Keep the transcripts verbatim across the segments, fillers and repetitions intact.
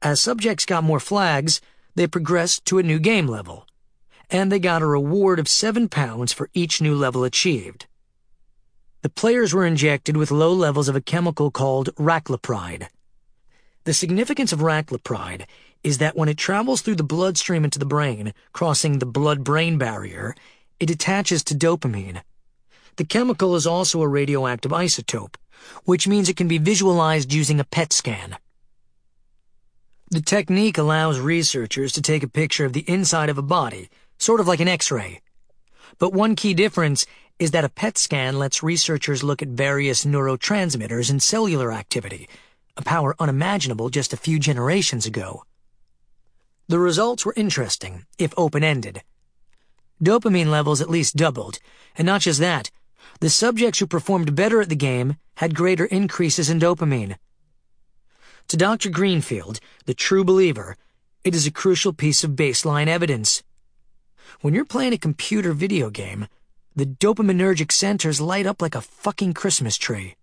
As subjects got more flags, they progressed to a new game level, and they got a reward of seven pounds for each new level achieved. The players were injected with low levels of a chemical called raclopride. The significance of raclopride is that when it travels through the bloodstream into the brain, crossing the blood-brain barrier, it attaches to dopamine. The chemical is also a radioactive isotope, which means it can be visualized using a P E T scan. The technique allows researchers to take a picture of the inside of a body, sort of like an X-ray. But one key difference is that a P E T scan lets researchers look at various neurotransmitters and cellular activity, a power unimaginable just a few generations ago. The results were interesting, if open-ended. Dopamine levels at least doubled, and not just that, the subjects who performed better at the game had greater increases in dopamine. To Doctor Greenfield, the true believer, it is a crucial piece of baseline evidence. When you're playing a computer video game, the dopaminergic centers light up like a fucking Christmas tree.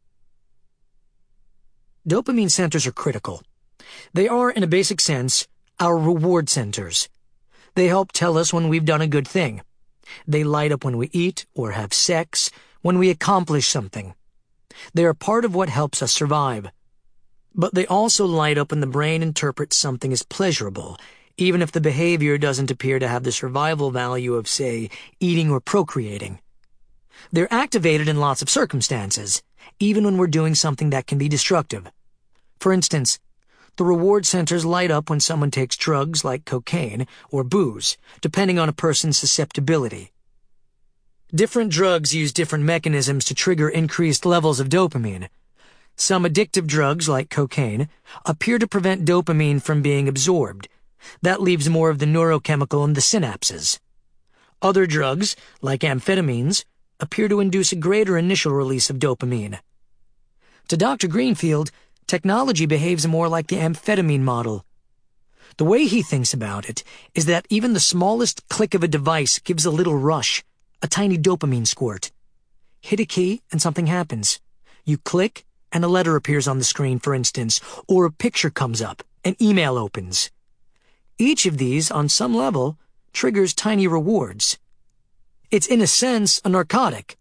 Dopamine centers are critical. They are, in a basic sense, our reward centers. They help tell us when we've done a good thing. They light up when we eat or have sex, when we accomplish something. They are part of what helps us survive. But they also light up when the brain interprets something as pleasurable, even if the behavior doesn't appear to have the survival value of, say, eating or procreating. They're activated in lots of circumstances, even when we're doing something that can be destructive. For instance, the reward centers light up when someone takes drugs like cocaine or booze, depending on a person's susceptibility. Different drugs use different mechanisms to trigger increased levels of dopamine. Some addictive drugs, like cocaine, appear to prevent dopamine from being absorbed. That leaves more of the neurochemical in the synapses. Other drugs, like amphetamines, appear to induce a greater initial release of dopamine. To Doctor Greenfield, technology behaves more like the amphetamine model. The way he thinks about it is that even the smallest click of a device gives a little rush, a tiny dopamine squirt. Hit a key and something happens. You click and a letter appears on the screen, for instance, or a picture comes up, an email opens. Each of these, on some level, triggers tiny rewards. It's in a sense a narcotic.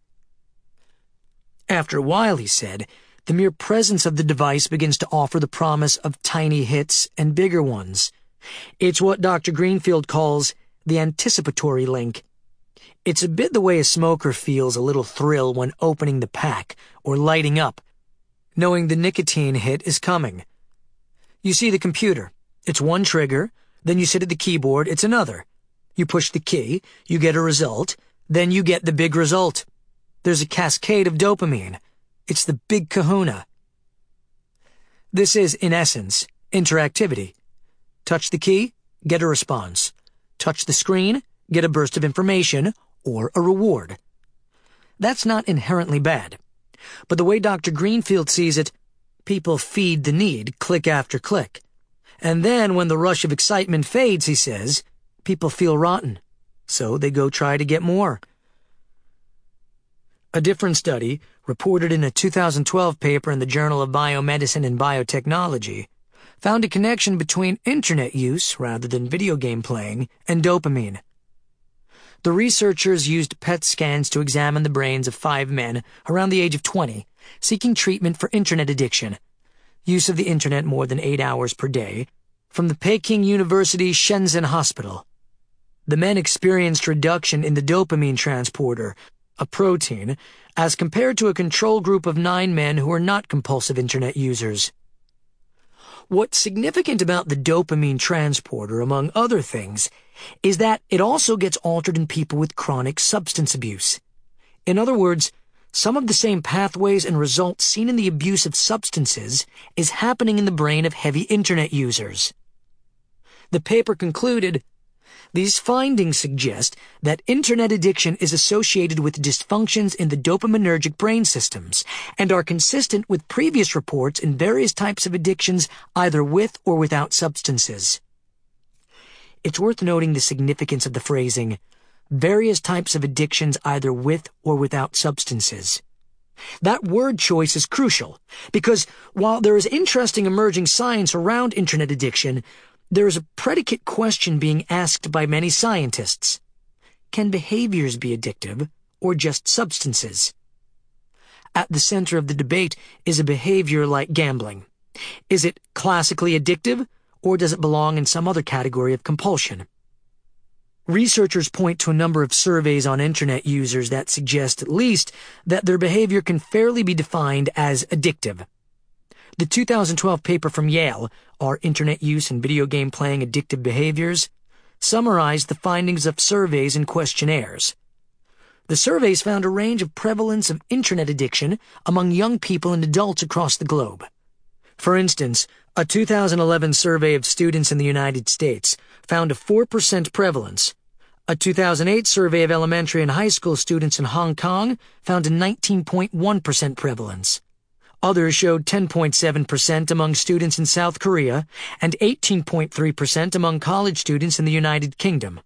After a while, he said, the mere presence of the device begins to offer the promise of tiny hits and bigger ones. It's what Doctor Greenfield calls the anticipatory link. It's a bit the way a smoker feels a little thrill when opening the pack or lighting up, knowing the nicotine hit is coming. You see the computer. It's one trigger, then you sit at the keyboard, it's another. You push the key, you get a result, then you get the big result. There's a cascade of dopamine. It's the big kahuna. This is, in essence, interactivity. Touch the key, get a response. Touch the screen, get a burst of information, or a reward. That's not inherently bad. But the way Doctor Greenfield sees it, people feed the need, click after click. And then when the rush of excitement fades, he says, people feel rotten. So they go try to get more. A different study, reported in a two thousand twelve paper in the Journal of Biomedicine and Biotechnology, found a connection between internet use, rather than video game playing, and dopamine. The researchers used P E T scans to examine the brains of five men around the age of twenty, seeking treatment for internet addiction, use of the internet more than eight hours per day, from the Peking University Shenzhen Hospital. The men experienced reduction in the dopamine transporter, a protein, as compared to a control group of nine men who are not compulsive internet users. What's significant about the dopamine transporter, among other things, is that it also gets altered in people with chronic substance abuse. In other words, some of the same pathways and results seen in the abuse of substances is happening in the brain of heavy internet users. The paper concluded, these findings suggest that internet addiction is associated with dysfunctions in the dopaminergic brain systems and are consistent with previous reports in various types of addictions either with or without substances. It's worth noting the significance of the phrasing, various types of addictions either with or without substances. That word choice is crucial, because while there is interesting emerging science around internet addiction, there is a predicate question being asked by many scientists. Can behaviors be addictive, or just substances? At the center of the debate is a behavior like gambling. Is it classically addictive, or does it belong in some other category of compulsion? Researchers point to a number of surveys on internet users that suggest at least that their behavior can fairly be defined as addictive. The two thousand twelve paper from Yale, Are Internet Use and Video Game Playing Addictive Behaviors?, summarized the findings of surveys and questionnaires. The surveys found a range of prevalence of internet addiction among young people and adults across the globe. For instance, a two thousand eleven survey of students in the United States found a four percent prevalence. A two thousand eight survey of elementary and high school students in Hong Kong found a nineteen point one percent prevalence. Others showed ten point seven percent among students in South Korea and eighteen point three percent among college students in the United Kingdom.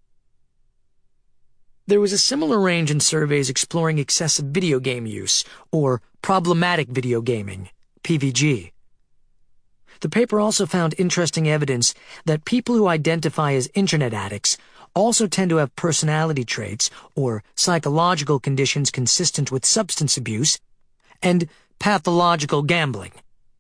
There was a similar range in surveys exploring excessive video game use, or problematic video gaming, P V G. The paper also found interesting evidence that people who identify as internet addicts also tend to have personality traits or psychological conditions consistent with substance abuse and pathological gambling.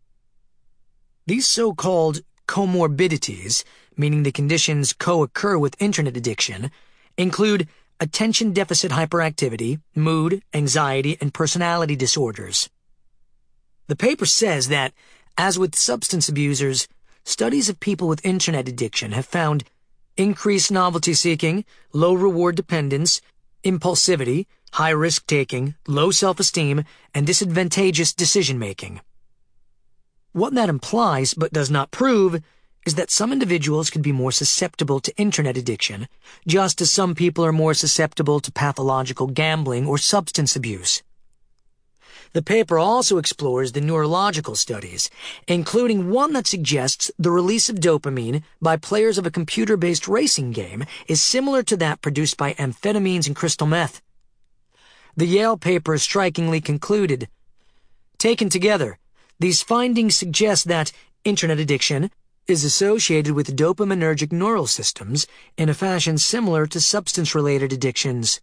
These so-called comorbidities, meaning the conditions co-occur with internet addiction, include attention deficit hyperactivity, mood, anxiety, and personality disorders. The paper says that, as with substance abusers, studies of people with internet addiction have found increased novelty seeking, low reward dependence, impulsivity, high risk taking, low self-esteem, and disadvantageous decision making. What that implies, but does not prove, is that some individuals could be more susceptible to internet addiction, just as some people are more susceptible to pathological gambling or substance abuse. The paper also explores the neurological studies, including one that suggests the release of dopamine by players of a computer-based racing game is similar to that produced by amphetamines and crystal meth. The Yale paper strikingly concluded, taken together, these findings suggest that internet addiction is associated with dopaminergic neural systems in a fashion similar to substance-related addictions.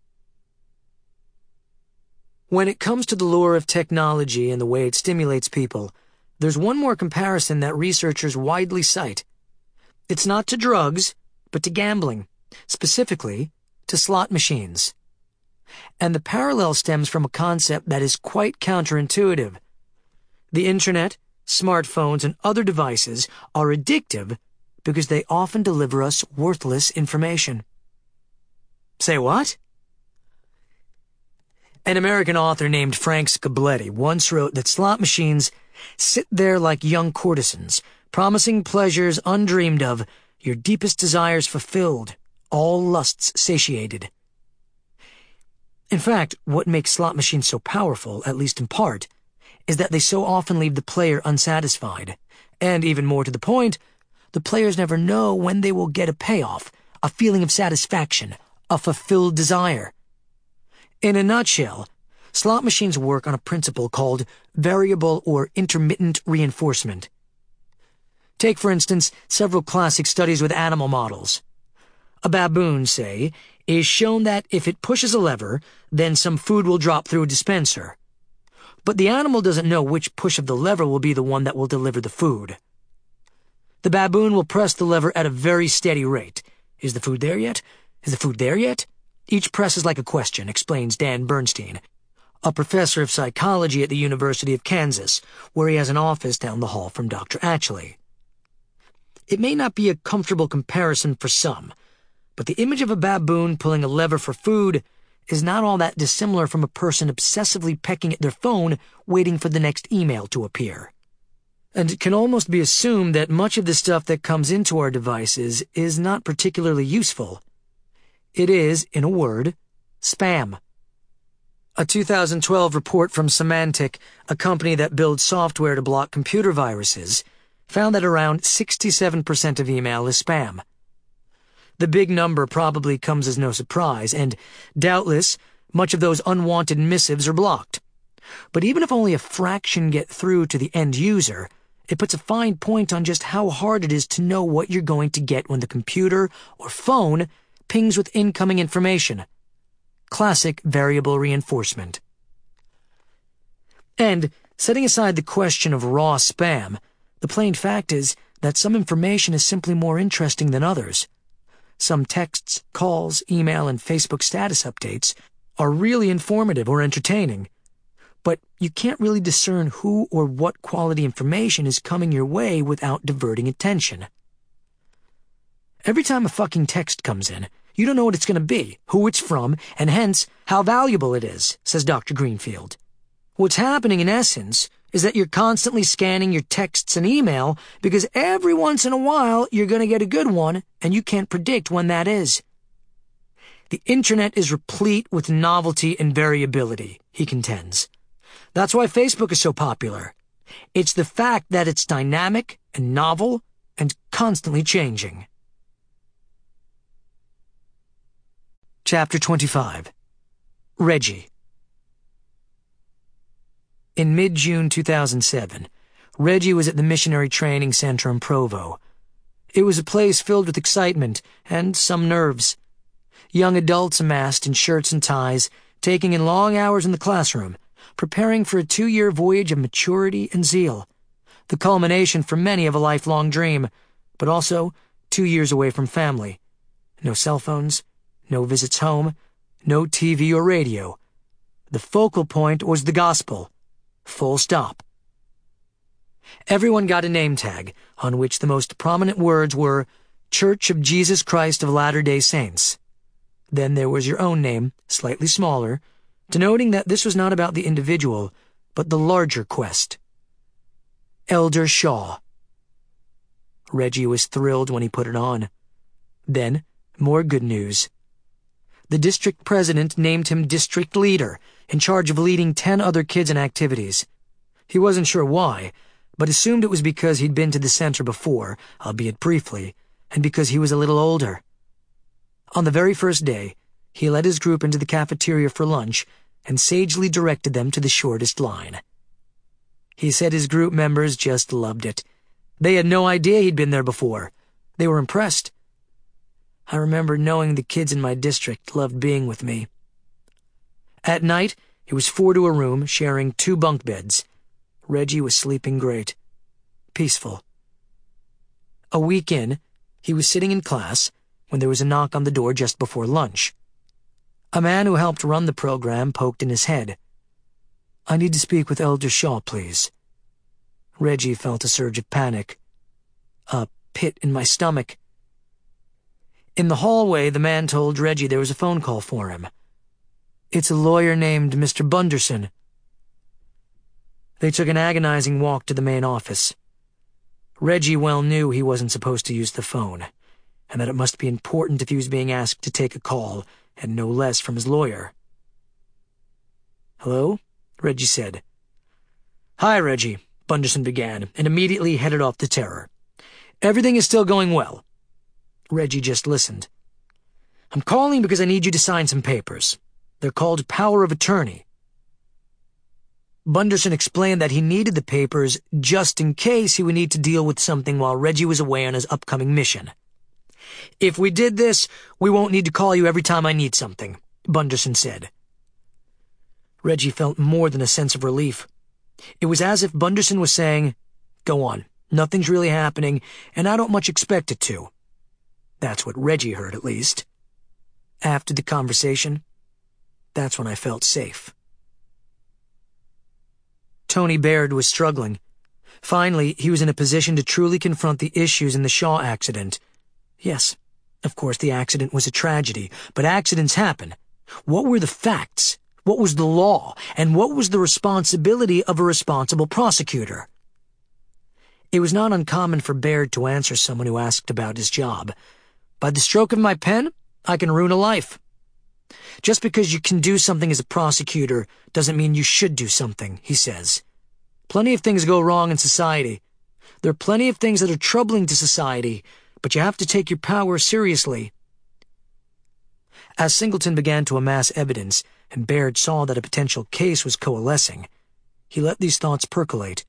When it comes to the lure of technology and the way it stimulates people, there's one more comparison that researchers widely cite. It's not to drugs, but to gambling, specifically to slot machines. And the parallel stems from a concept that is quite counterintuitive. The internet, smartphones, and other devices are addictive because they often deliver us worthless information. Say what? An American author named Frank Scabletti once wrote that slot machines sit there like young courtesans, promising pleasures undreamed of, your deepest desires fulfilled, all lusts satiated. In fact, what makes slot machines so powerful, at least in part, is that they so often leave the player unsatisfied, and even more to the point, the players never know when they will get a payoff, a feeling of satisfaction, a fulfilled desire. In a nutshell, slot machines work on a principle called variable or intermittent reinforcement. Take, for instance, several classic studies with animal models. A baboon, say, is shown that if it pushes a lever, then some food will drop through a dispenser. But the animal doesn't know which push of the lever will be the one that will deliver the food. The baboon will press the lever at a very steady rate. Is the food there yet? Is the food there yet? Each press is like a question, explains Dan Bernstein, a professor of psychology at the University of Kansas, where he has an office down the hall from Doctor Atchley. It may not be a comfortable comparison for some, but the image of a baboon pulling a lever for food is not all that dissimilar from a person obsessively pecking at their phone, waiting for the next email to appear. And it can almost be assumed that much of the stuff that comes into our devices is not particularly useful. It is, in a word, spam. A two thousand twelve report from Symantec, a company that builds software to block computer viruses, found that around sixty-seven percent of email is spam. The big number probably comes as no surprise, and, doubtless, much of those unwanted missives are blocked. But even if only a fraction get through to the end user, it puts a fine point on just how hard it is to know what you're going to get when the computer or phone pings with incoming information. Classic variable reinforcement. And, setting aside the question of raw spam, the plain fact is that some information is simply more interesting than others. Some texts, calls, email, and Facebook status updates are really informative or entertaining, but you can't really discern who or what quality information is coming your way without diverting attention. Every time a fucking text comes in, you don't know what it's going to be, who it's from, and hence how valuable it is, says Doctor Greenfield. What's happening in essence is that you're constantly scanning your texts and email because every once in a while you're going to get a good one and you can't predict when that is. The internet is replete with novelty and variability, he contends. That's why Facebook is so popular. It's the fact that it's dynamic and novel and constantly changing. Chapter twenty-five. Reggie. In mid-June two thousand seven, Reggie was at the Missionary Training Center in Provo. It was a place filled with excitement and some nerves. Young adults amassed in shirts and ties, taking in long hours in the classroom, preparing for a two-year voyage of maturity and zeal, the culmination for many of a lifelong dream, but also two years away from family. No cell phones, no visits home, no T V or radio. The focal point was the gospel. Full stop. Everyone got a name tag, on which the most prominent words were Church of Jesus Christ of Latter-day Saints. Then there was your own name, slightly smaller, denoting that this was not about the individual, but the larger quest. Elder Shaw. Reggie was thrilled when he put it on. Then, more good news. The district president named him district leader, in charge of leading ten other kids in activities. He wasn't sure why, but assumed it was because he'd been to the center before, albeit briefly, and because he was a little older. On the very first day, he led his group into the cafeteria for lunch and sagely directed them to the shortest line. He said his group members just loved it. They had no idea he'd been there before. They were impressed. I remember knowing the kids in my district loved being with me. At night, it was four to a room, sharing two bunk beds. Reggie was sleeping great. Peaceful. A week in, he was sitting in class when there was a knock on the door just before lunch. A man who helped run the program poked in his head. "I need to speak with Elder Shaw, please." Reggie felt a surge of panic. A pit in my stomach. In the hallway, the man told Reggie there was a phone call for him. "It's a lawyer named Mister Bunderson." They took an agonizing walk to the main office. Reggie well knew he wasn't supposed to use the phone, and that it must be important if he was being asked to take a call, and no less from his lawyer. "Hello?" Reggie said. "Hi, Reggie," Bunderson began, and immediately headed off the terror. "Everything is still going well." Reggie just listened. "I'm calling because I need you to sign some papers. They're called power of attorney." Bunderson explained that he needed the papers just in case he would need to deal with something while Reggie was away on his upcoming mission. "If we did this, we won't need to call you every time I need something," Bunderson said. Reggie felt more than a sense of relief. It was as if Bunderson was saying, "Go on, nothing's really happening, and I don't much expect it to." That's what Reggie heard, at least. After the conversation, that's when I felt safe. Tony Baird was struggling. Finally, he was in a position to truly confront the issues in the Shaw accident. Yes, of course the accident was a tragedy, but accidents happen. What were the facts? What was the law? And what was the responsibility of a responsible prosecutor? It was not uncommon for Baird to answer someone who asked about his job. "By the stroke of my pen, I can ruin a life." Just because you can do something as a prosecutor doesn't mean you should do something, he says. Plenty of things go wrong in society. There are plenty of things that are troubling to society, but you have to take your power seriously. As Singleton began to amass evidence, and Baird saw that a potential case was coalescing, he let these thoughts percolate.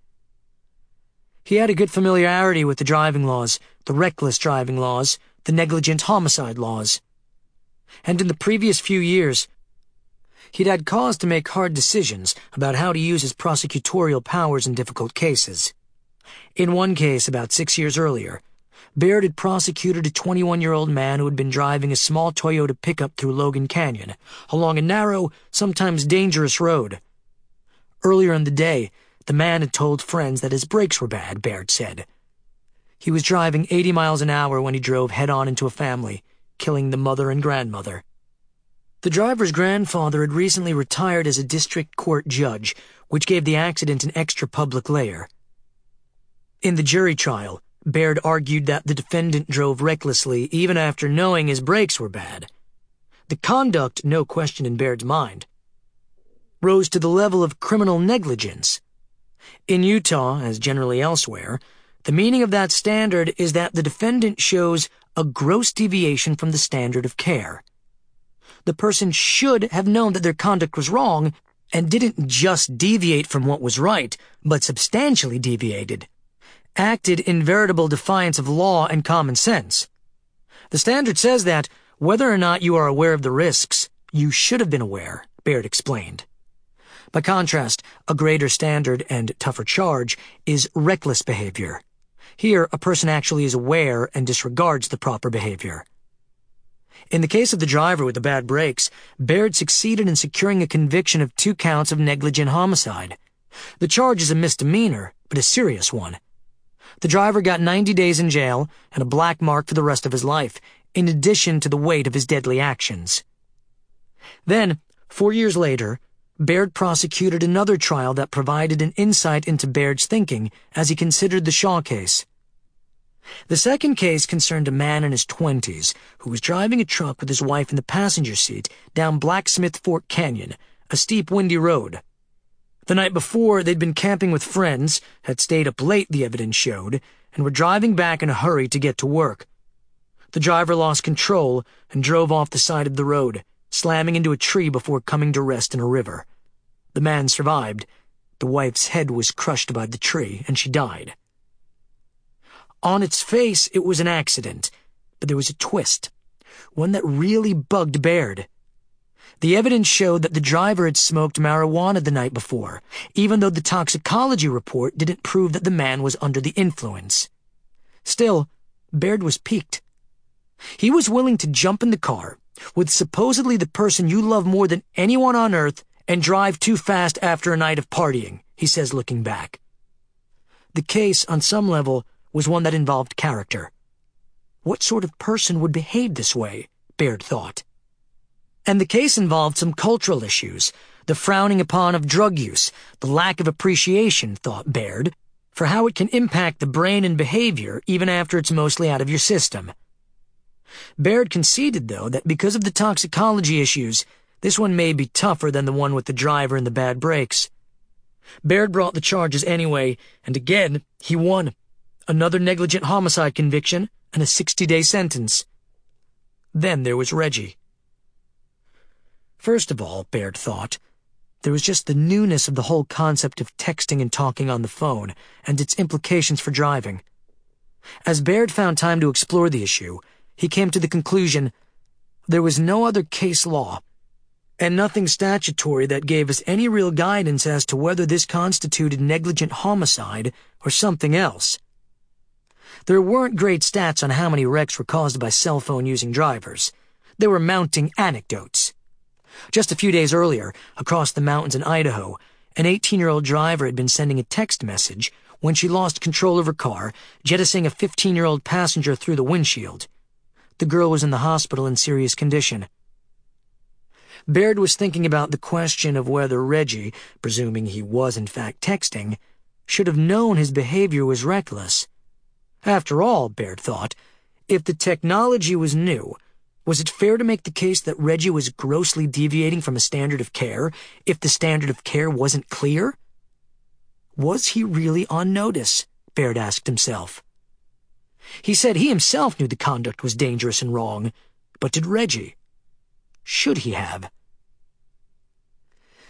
He had a good familiarity with the driving laws, the reckless driving laws, the negligent homicide laws. And in the previous few years, he'd had cause to make hard decisions about how to use his prosecutorial powers in difficult cases. In one case, about six years earlier, Baird had prosecuted a twenty-one-year-old man who had been driving a small Toyota pickup through Logan Canyon, along a narrow, sometimes dangerous road. Earlier in the day, the man had told friends that his brakes were bad, Baird said. He was driving eighty miles an hour when he drove head-on into a family, killing the mother and grandmother. The driver's grandfather had recently retired as a district court judge, which gave the accident an extra public layer. In the jury trial, Baird argued that the defendant drove recklessly even after knowing his brakes were bad. The conduct, no question in Baird's mind, rose to the level of criminal negligence. In Utah, as generally elsewhere, the meaning of that standard is that the defendant shows a gross deviation from the standard of care. The person should have known that their conduct was wrong and didn't just deviate from what was right, but substantially deviated. Acted in veritable defiance of law and common sense. The standard says that, whether or not you are aware of the risks, you should have been aware, Baird explained. By contrast, a greater standard and tougher charge is reckless behavior. Here, a person actually is aware and disregards the proper behavior. In the case of the driver with the bad brakes, Baird succeeded in securing a conviction of two counts of negligent homicide. The charge is a misdemeanor, but a serious one. The driver got ninety days in jail and a black mark for the rest of his life, in addition to the weight of his deadly actions. Then, four years later, Baird prosecuted another trial that provided an insight into Baird's thinking as he considered the Shaw case. The second case concerned a man in his twenties who was driving a truck with his wife in the passenger seat down Blacksmith Fork Canyon, a steep, windy road. The night before, they'd been camping with friends, had stayed up late, the evidence showed, and were driving back in a hurry to get to work. The driver lost control and drove off the side of the road, slamming into a tree before coming to rest in a river. The man survived. The wife's head was crushed by the tree, and she died. On its face, it was an accident, but there was a twist, one that really bugged Baird. The evidence showed that the driver had smoked marijuana the night before, even though the toxicology report didn't prove that the man was under the influence. Still, Baird was piqued. He was willing to jump in the car with supposedly the person you love more than anyone on earth and drive too fast after a night of partying, he says looking back. The case, on some level, was one that involved character. What sort of person would behave this way, Baird thought. And the case involved some cultural issues, the frowning upon of drug use, the lack of appreciation, thought Baird, for how it can impact the brain and behavior even after it's mostly out of your system. Baird conceded, though, that because of the toxicology issues, this one may be tougher than the one with the driver and the bad brakes. Baird brought the charges anyway, and again, he won. Another negligent homicide conviction and a sixty-day sentence. Then there was Reggie. First of all, Baird thought, there was just the newness of the whole concept of texting and talking on the phone and its implications for driving. As Baird found time to explore the issue, he came to the conclusion there was no other case law, and nothing statutory that gave us any real guidance as to whether this constituted negligent homicide or something else. There weren't great stats on how many wrecks were caused by cell phone-using drivers. There were mounting anecdotes. Just a few days earlier, across the mountains in Idaho, an eighteen-year-old driver had been sending a text message when she lost control of her car, jettisoning a fifteen-year-old passenger through the windshield. The girl was in the hospital in serious condition. Baird was thinking about the question of whether Reggie, presuming he was in fact texting, should have known his behavior was reckless. After all, Baird thought, if the technology was new, was it fair to make the case that Reggie was grossly deviating from a standard of care if the standard of care wasn't clear? Was he really on notice? Baird asked himself. He said he himself knew the conduct was dangerous and wrong, but did Reggie? Should he have?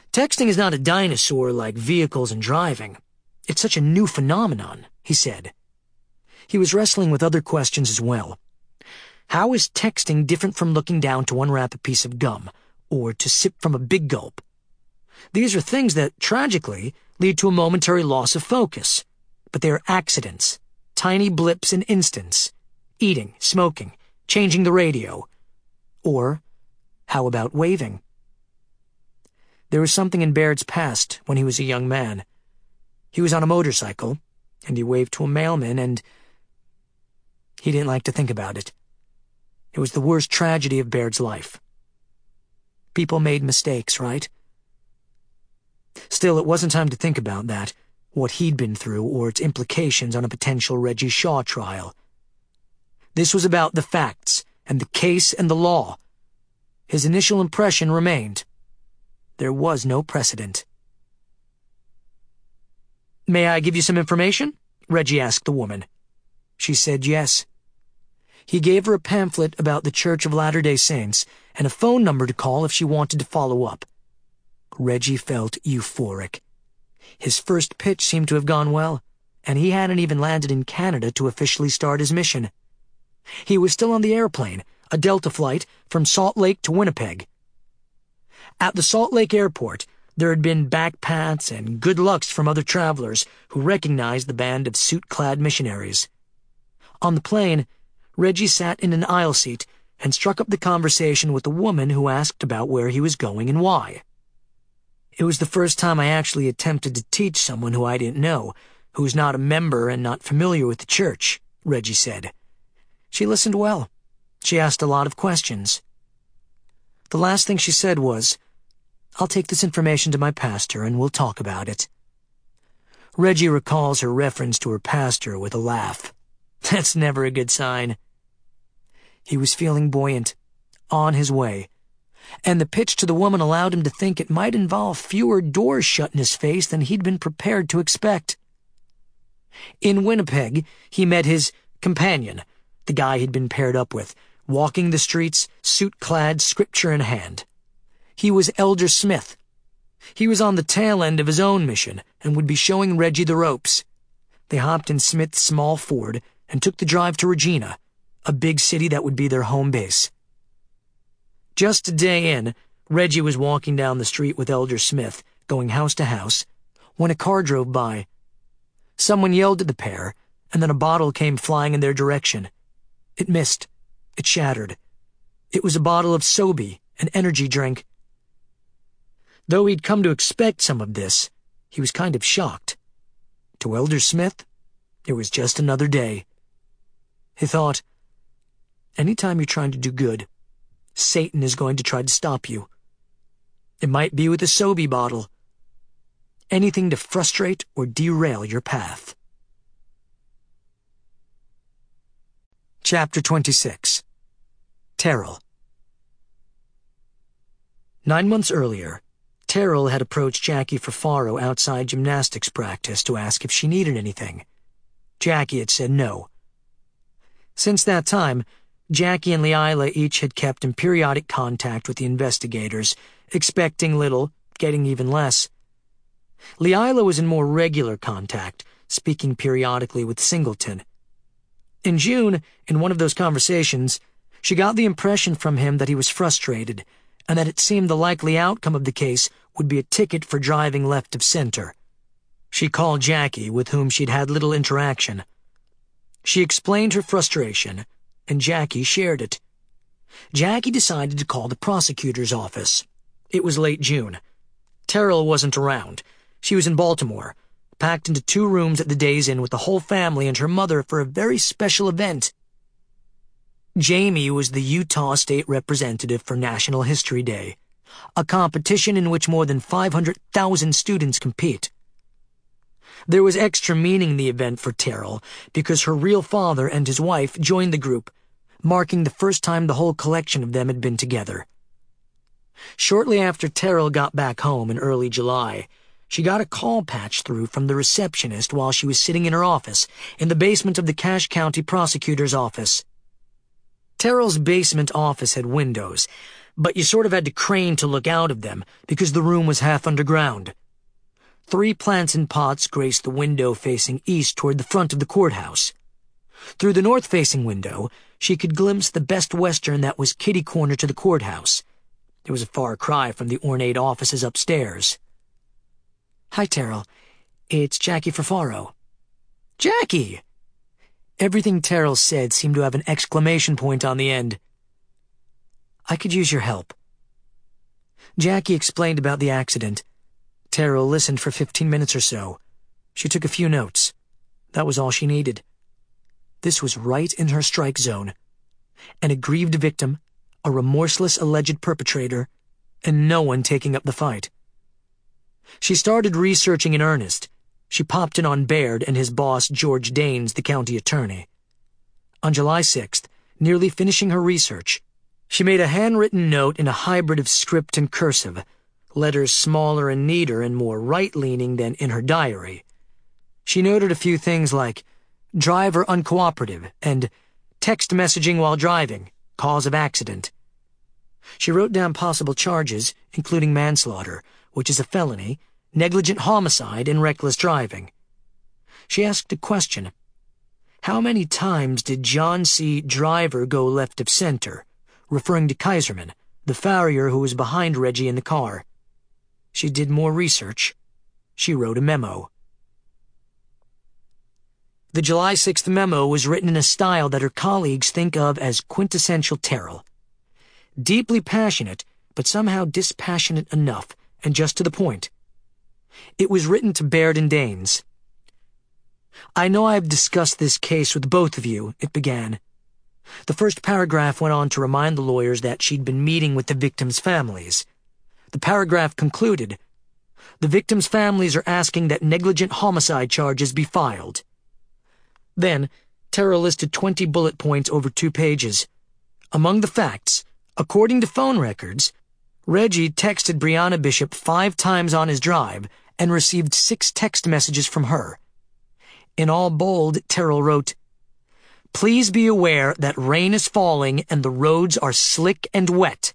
Texting is not a dinosaur like vehicles and driving. It's such a new phenomenon, he said. He was wrestling with other questions as well. How is texting different from looking down to unwrap a piece of gum, or to sip from a big gulp? These are things that, tragically, lead to a momentary loss of focus, but they are accidents, tiny blips in instants. Eating, smoking, changing the radio. Or, how about waving? There was something in Baird's past when he was a young man. He was on a motorcycle, and he waved to a mailman, and he didn't like to think about it. It was the worst tragedy of Baird's life. People made mistakes, right? Still, it wasn't time to think about that, what he'd been through, or its implications on a potential Reggie Shaw trial. This was about the facts, and the case and the law. His initial impression remained. There was no precedent. "May I give you some information?" Reggie asked the woman. She said yes. He gave her a pamphlet about the Church of Latter-day Saints and a phone number to call if she wanted to follow up. Reggie felt euphoric. His first pitch seemed to have gone well, and he hadn't even landed in Canada to officially start his mission. He was still on the airplane, a Delta flight from Salt Lake to Winnipeg. At the Salt Lake airport, there had been backpats and good lucks from other travelers who recognized the band of suit-clad missionaries. On the plane, Reggie sat in an aisle seat and struck up the conversation with a woman who asked about where he was going and why. It was the first time I actually attempted to teach someone who I didn't know, who was not a member and not familiar with the church, Reggie said. She listened well. She asked a lot of questions. The last thing she said was, "I'll take this information to my pastor and we'll talk about it." Reggie recalls her reference to her pastor with a laugh. That's never a good sign. He was feeling buoyant, on his way, and the pitch to the woman allowed him to think it might involve fewer doors shut in his face than he'd been prepared to expect. In Winnipeg, he met his companion, the guy he'd been paired up with, walking the streets, suit-clad, scripture in hand. He was Elder Smith. He was on the tail end of his own mission and would be showing Reggie the ropes. They hopped in Smith's small Ford and took the drive to Regina, a big city that would be their home base. Just a day in, Reggie was walking down the street with Elder Smith, going house to house, when a car drove by. Someone yelled at the pair, and then a bottle came flying in their direction. It missed. It shattered. It was a bottle of Sobe, an energy drink. Though he'd come to expect some of this, he was kind of shocked. To Elder Smith, it was just another day. He thought, anytime you're trying to do good, Satan is going to try to stop you. It might be with a Sobe bottle. Anything to frustrate or derail your path. Chapter twenty-six. Terrell. Nine months earlier, Terrell had approached Jackie Fafaro outside gymnastics practice to ask if she needed anything. Jackie had said no. Since that time, Jackie and Leila each had kept in periodic contact with the investigators, expecting little, getting even less. Leila was in more regular contact, speaking periodically with Singleton. In June, in one of those conversations, she got the impression from him that he was frustrated, and that it seemed the likely outcome of the case would be a ticket for driving left of center. She called Jackie, with whom she'd had little interaction. She explained her frustration, and Jackie shared it. Jackie decided to call the prosecutor's office. It was late June. Terrell wasn't around. She was in Baltimore, packed into two rooms at the Days Inn with the whole family and her mother for a very special event. Jamie was the Utah State Representative for National History Day, a competition in which more than five hundred thousand students compete. There was extra meaning in the event for Terrell because her real father and his wife joined the group, marking the first time the whole collection of them had been together. Shortly after Terrell got back home in early July, she got a call patch through from the receptionist while she was sitting in her office in the basement of the Cache County prosecutor's office. Terrell's basement office had windows, but you sort of had to crane to look out of them because the room was half underground. Three plants in pots graced the window facing east toward the front of the courthouse. Through the north-facing window, she could glimpse the Best Western that was kitty-corner to the courthouse. It was a far cry from the ornate offices upstairs. "Hi, Terrell. It's Jackie Ferfaro." "Jackie!" Everything Terrell said seemed to have an exclamation point on the end. "I could use your help." Jackie explained about the accident. Terrell listened for fifteen minutes or so. She took a few notes. That was all she needed. This was right in her strike zone. An aggrieved victim, a remorseless alleged perpetrator, and no one taking up the fight. She started researching in earnest. She popped in on Baird and his boss, George Daines, the county attorney. On July sixth, nearly finishing her research, she made a handwritten note in a hybrid of script and cursive, letters smaller and neater and more right-leaning than in her diary. She noted a few things like driver uncooperative and text messaging while driving, cause of accident. She wrote down possible charges, including manslaughter, which is a felony, negligent homicide, and reckless driving. She asked a question. How many times did John C. Driver go left of center, referring to Kaiserman, the farrier who was behind Reggie in the car? She did more research. She wrote a memo. The July sixth memo was written in a style that her colleagues think of as quintessential Terrell. Deeply passionate, but somehow dispassionate enough, and just to the point. It was written to Baird and Daines. "I know I have discussed this case with both of you," it began. The first paragraph went on to remind the lawyers that she'd been meeting with the victims' families. The paragraph concluded, "The victims' families are asking that negligent homicide charges be filed." Then, Terrell listed twenty bullet points over two pages. Among the facts, according to phone records, Reggie texted Brianna Bishop five times on his drive and received six text messages from her. In all bold, Terrell wrote, "Please be aware that rain is falling and the roads are slick and wet."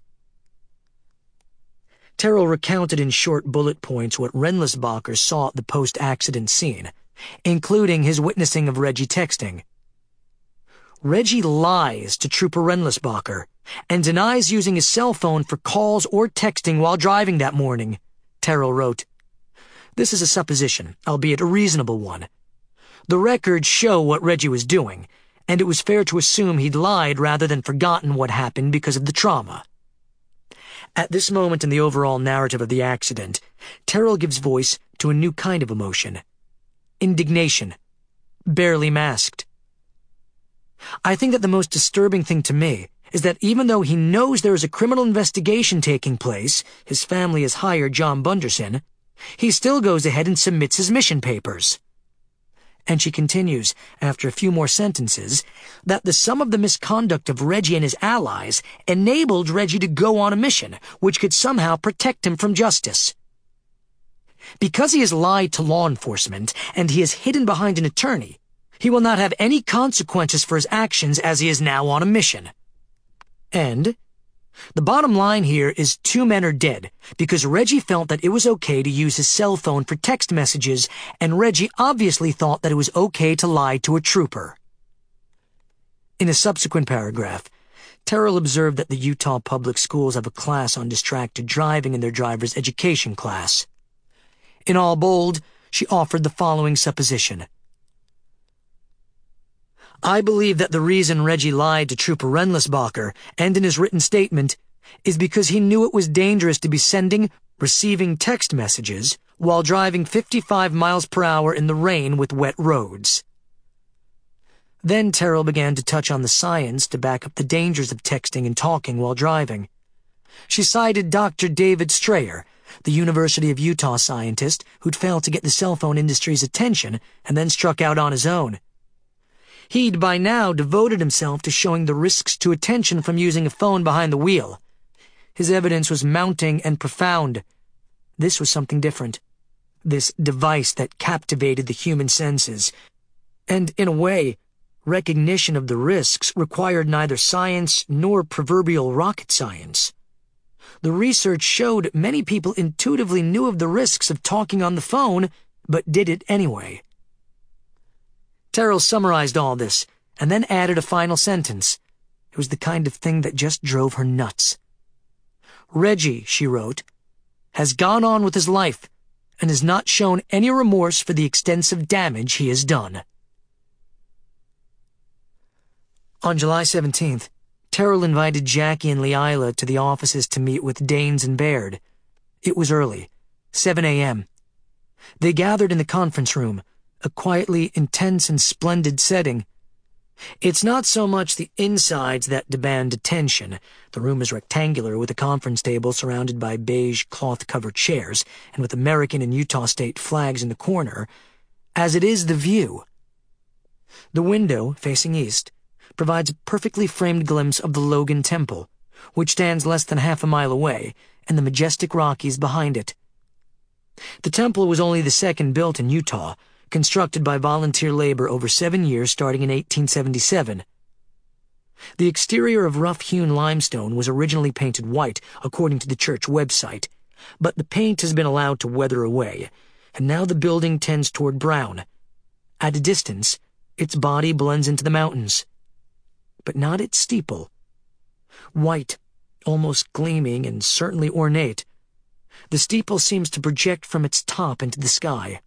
Terrell recounted in short bullet points what Renlisbacher saw at the post-accident scene, including his witnessing of Reggie texting. Reggie lies to Trooper Renlisbacher and denies using his cell phone for calls or texting while driving that morning, Terrell wrote. This is a supposition, albeit a reasonable one. The records show what Reggie was doing, and it was fair to assume he'd lied rather than forgotten what happened because of the trauma. At this moment in the overall narrative of the accident, Terrell gives voice to a new kind of emotion. Indignation. Barely masked. I think that the most disturbing thing to me is that even though he knows there is a criminal investigation taking place, his family has hired John Bunderson, he still goes ahead and submits his mission papers. And she continues, after a few more sentences, that the sum of the misconduct of Reggie and his allies enabled Reggie to go on a mission which could somehow protect him from justice. Because he has lied to law enforcement and he is hidden behind an attorney, he will not have any consequences for his actions as he is now on a mission. And the bottom line here is two men are dead because Reggie felt that it was okay to use his cell phone for text messages, and Reggie obviously thought that it was okay to lie to a trooper. In a subsequent paragraph, Terrell observed that the Utah public schools have a class on distracted driving in their driver's education class. In all bold, she offered the following supposition. I believe that the reason Reggie lied to Trooper Renlisbacher and in his written statement is because he knew it was dangerous to be sending, receiving text messages while driving fifty-five miles per hour in the rain with wet roads. Then Terrell began to touch on the science to back up the dangers of texting and talking while driving. She cited Doctor David Strayer, the University of Utah scientist who'd failed to get the cell phone industry's attention and then struck out on his own. He'd by now devoted himself to showing the risks to attention from using a phone behind the wheel. His evidence was mounting and profound. This was something different. This device that captivated the human senses. And, in a way, recognition of the risks required neither science nor proverbial rocket science. The research showed many people intuitively knew of the risks of talking on the phone, but did it anyway. Terrell summarized all this, and then added a final sentence. It was the kind of thing that just drove her nuts. Reggie, she wrote, has gone on with his life and has not shown any remorse for the extensive damage he has done. On July seventeenth, Terrell invited Jackie and Leila to the offices to meet with Danes and Baird. It was early, seven a.m. They gathered in the conference room, a quietly intense and splendid setting. It's not so much the insides that demand attention. The room is rectangular with a conference table surrounded by beige cloth-covered chairs and with American and Utah state flags in the corner, as it is the view. The window, facing east, provides a perfectly framed glimpse of the Logan Temple, which stands less than half a mile away, and the majestic Rockies behind it. The temple was only the second built in Utah, constructed by volunteer labor over seven years starting in eighteen seventy-seven. The exterior of rough-hewn limestone was originally painted white, according to the church website, but the paint has been allowed to weather away, and now the building tends toward brown. At a distance, its body blends into the mountains, but not its steeple. White, almost gleaming and certainly ornate, the steeple seems to project from its top into the sky.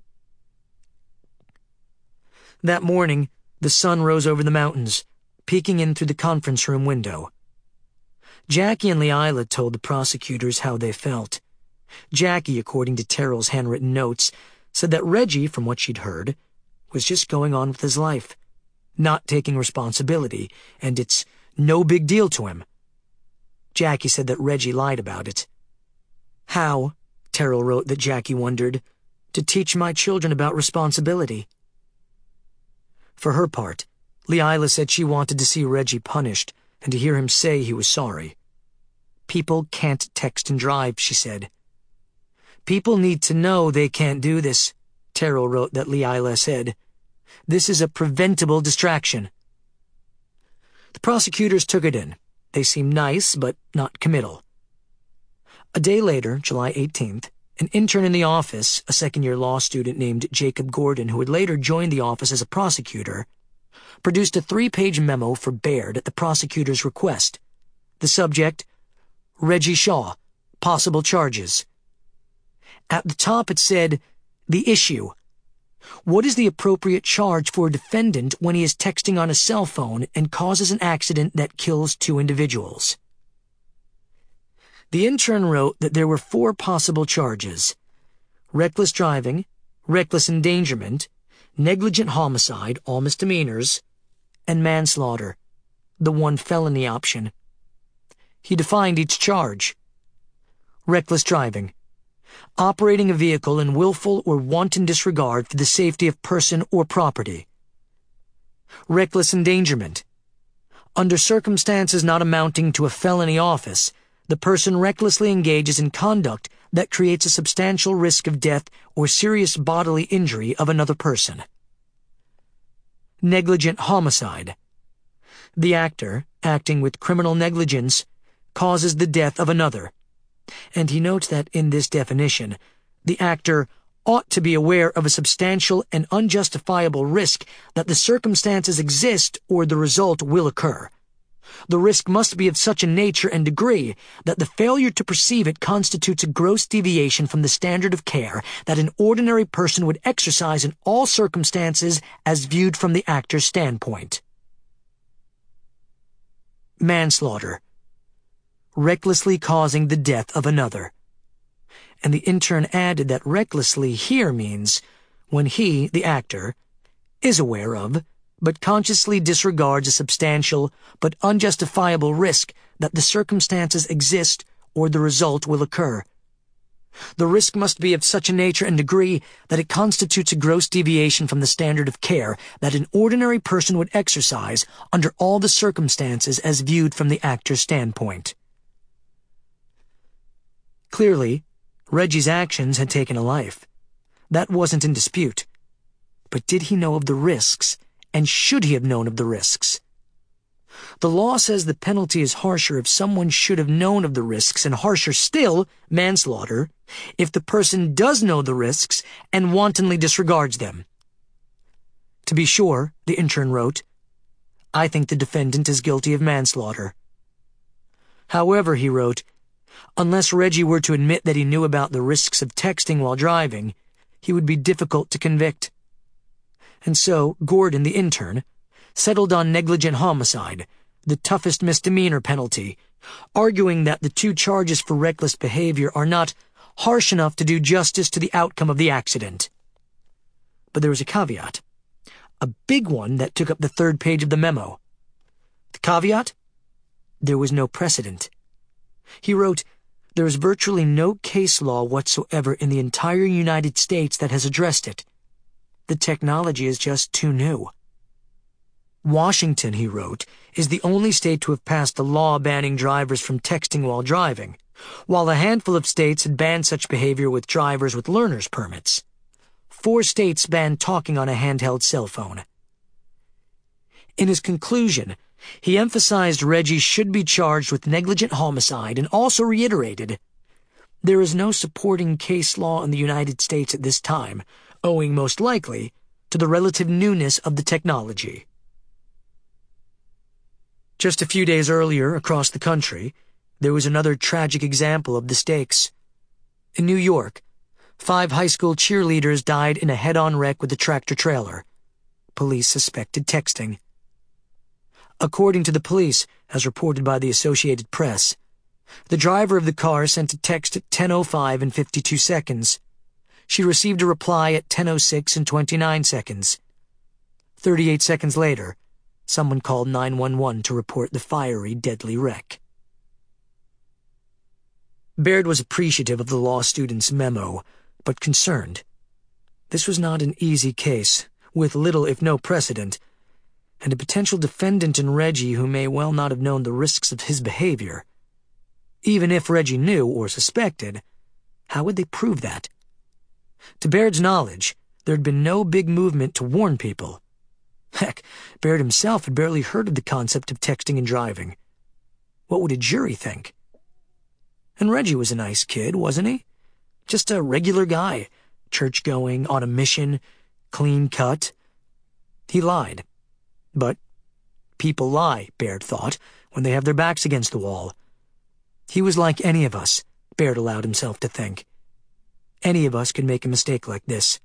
That morning, the sun rose over the mountains, peeking in through the conference room window. Jackie and Leila told the prosecutors how they felt. Jackie, according to Terrell's handwritten notes, said that Reggie, from what she'd heard, was just going on with his life, not taking responsibility, and it's no big deal to him. Jackie said that Reggie lied about it. How, Terrell wrote that Jackie wondered, to teach my children about responsibility. For her part, Leila said she wanted to see Reggie punished and to hear him say he was sorry. People can't text and drive, she said. People need to know they can't do this, Terrell wrote that Leila said. This is a preventable distraction. The prosecutors took it in. They seemed nice, but not committal. A day later, July eighteenth, an intern in the office, a second-year law student named Jacob Gordon, who would later join the office as a prosecutor, produced a three-page memo for Baird at the prosecutor's request. The subject, Reggie Shaw, possible charges. At the top it said, the issue. What is the appropriate charge for a defendant when he is texting on a cell phone and causes an accident that kills two individuals? The intern wrote that there were four possible charges: reckless driving, reckless endangerment, negligent homicide, all misdemeanors, and manslaughter, the one felony option. He defined each charge. Reckless driving. Operating a vehicle in willful or wanton disregard for the safety of person or property. Reckless endangerment. Under circumstances not amounting to a felony offense, the person recklessly engages in conduct that creates a substantial risk of death or serious bodily injury of another person. Negligent homicide. The actor, acting with criminal negligence, causes the death of another. And he notes that in this definition, the actor ought to be aware of a substantial and unjustifiable risk that the circumstances exist or the result will occur. The risk must be of such a nature and degree that the failure to perceive it constitutes a gross deviation from the standard of care that an ordinary person would exercise in all circumstances as viewed from the actor's standpoint. Manslaughter. Recklessly causing the death of another. And the intern added that recklessly here means when he, the actor, is aware of, but consciously disregards a substantial but unjustifiable risk that the circumstances exist or the result will occur. The risk must be of such a nature and degree that it constitutes a gross deviation from the standard of care that an ordinary person would exercise under all the circumstances as viewed from the actor's standpoint. Clearly, Reggie's actions had taken a life. That wasn't in dispute. But did he know of the risks? And should he have known of the risks? The law says the penalty is harsher if someone should have known of the risks, and harsher still, manslaughter, if the person does know the risks and wantonly disregards them. To be sure, the intern wrote, I think the defendant is guilty of manslaughter. However, he wrote, unless Reggie were to admit that he knew about the risks of texting while driving, he would be difficult to convict. And so, Gordon, the intern, settled on negligent homicide, the toughest misdemeanor penalty, arguing that the two charges for reckless behavior are not harsh enough to do justice to the outcome of the accident. But there was a caveat, a big one that took up the third page of the memo. The caveat? There was no precedent. He wrote, there is virtually no case law whatsoever in the entire United States that has addressed it. The technology is just too new. Washington, he wrote, is the only state to have passed a law banning drivers from texting while driving, while a handful of states had banned such behavior with drivers with learner's permits. Four states banned talking on a handheld cell phone. In his conclusion, he emphasized Reggie should be charged with negligent homicide and also reiterated, there is no supporting case law in the United States at this time, owing most likely to the relative newness of the technology. Just a few days earlier, across the country, there was another tragic example of the stakes. In New York, five high school cheerleaders died in a head-on wreck with a tractor-trailer. Police suspected texting. According to the police, as reported by the Associated Press, the driver of the car sent a text at ten oh five and fifty-two seconds. She received a reply at ten oh six and twenty-nine seconds. Thirty-eight seconds later, someone called nine one one to report the fiery, deadly wreck. Baird was appreciative of the law student's memo, but concerned. This was not an easy case, with little if no precedent, and a potential defendant in Reggie who may well not have known the risks of his behavior. Even if Reggie knew or suspected, how would they prove that? To Baird's knowledge, there had been no big movement to warn people. Heck, Baird himself had barely heard of the concept of texting and driving. What would a jury think? And Reggie was a nice kid, wasn't he? Just a regular guy, church-going, on a mission, clean-cut. He lied. But people lie, Baird thought, when they have their backs against the wall. He was like any of us, Baird allowed himself to think. Any of us could make a mistake like this.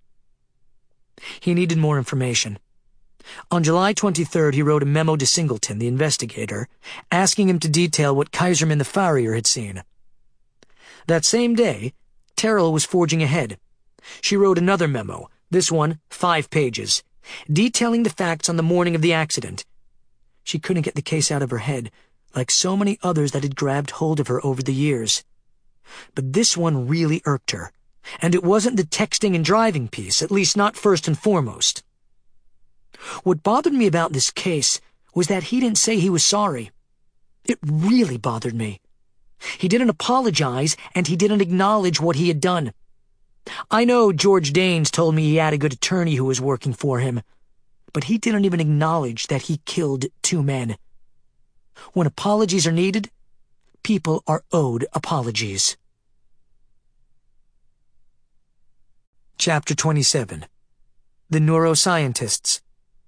He needed more information. On July twenty-third, he wrote a memo to Singleton, the investigator, asking him to detail what Kaiserman the farrier had seen. That same day, Terrell was forging ahead. She wrote another memo, this one five pages, detailing the facts on the morning of the accident. She couldn't get the case out of her head, like so many others that had grabbed hold of her over the years. But this one really irked her, and it wasn't the texting and driving piece, at least not first and foremost. What bothered me about this case was that he didn't say he was sorry. It really bothered me. He didn't apologize, and he didn't acknowledge what he had done. I know George Danes told me he had a good attorney who was working for him, but he didn't even acknowledge that he killed two men. When apologies are needed, people are owed apologies. Chapter twenty-seven. The Neuroscientists.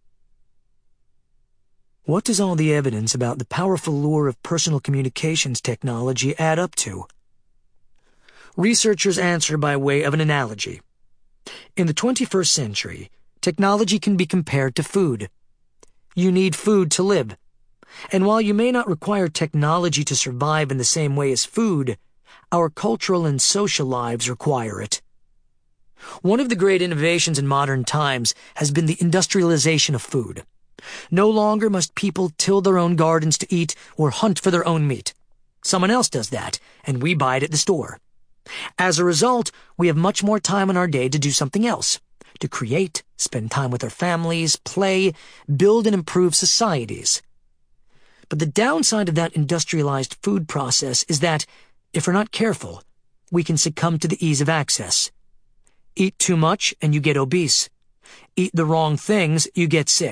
What does all the evidence about the powerful lure of personal communications technology add up to? Researchers answer by way of an analogy. In the twenty-first century, technology can be compared to food. You need food to live. And while you may not require technology to survive in the same way as food, our cultural and social lives require it. One of the great innovations in modern times has been the industrialization of food. No longer must people till their own gardens to eat or hunt for their own meat. Someone else does that, and we buy it at the store. As a result, we have much more time in our day to do something else, to create, spend time with our families, play, build and improve societies. But the downside of that industrialized food process is that, if we're not careful, we can succumb to the ease of access. Eat too much and you get obese. Eat the wrong things, you get sick.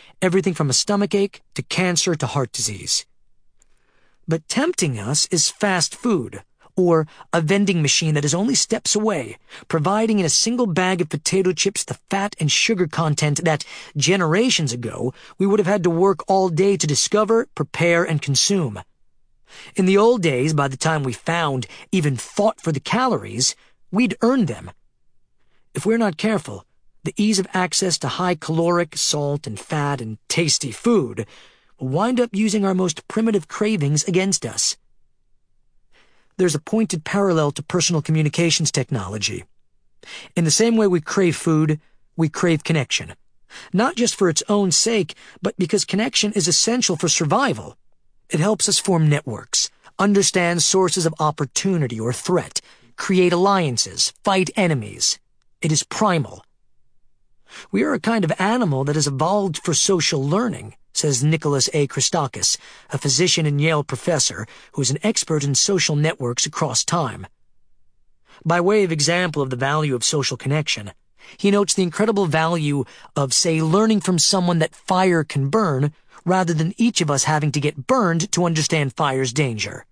everything from a stomachache to cancer to heart disease. But tempting us is fast food, or a vending machine that is only steps away, providing in a single bag of potato chips the fat and sugar content that, generations ago, we would have had to work all day to discover, prepare, and consume. In the old days, by the time we found, even fought for the calories, we'd earned them. If we're not careful, the ease of access to high-caloric, salt and fat and tasty food will wind up using our most primitive cravings against us. There's a pointed parallel to personal communications technology. In the same way we crave food, we crave connection. Not just for its own sake, but because connection is essential for survival. It helps us form networks, understand sources of opportunity or threat, create alliances, fight enemies. It is primal. We are a kind of animal that has evolved for social learning, says Nicholas A. Christakis, a physician and Yale professor who is an expert in social networks across time. By way of example of the value of social connection, he notes the incredible value of, say, learning from someone that fire can burn, rather than each of us having to get burned to understand fire's danger.